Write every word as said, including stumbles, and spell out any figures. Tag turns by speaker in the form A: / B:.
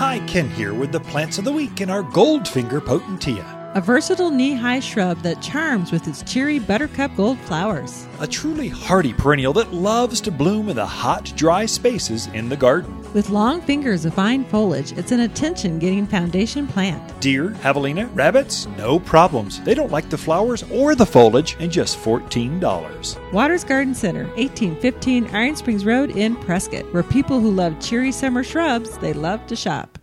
A: Hi, Ken here with the plants of the week in our Goldfinger Potentia.
B: A versatile knee-high shrub that charms with its cheery buttercup gold flowers.
A: A truly hardy perennial that loves to bloom in the hot, dry spaces in the garden.
B: With long fingers of fine foliage, it's an attention-getting foundation plant.
A: Deer, javelina, rabbits, no problems. They don't like the flowers or the foliage, and just fourteen dollars.
B: Waters Garden Center, eighteen fifteen Iron Springs Road in Prescott, where people who love cheery summer shrubs, they love to shop.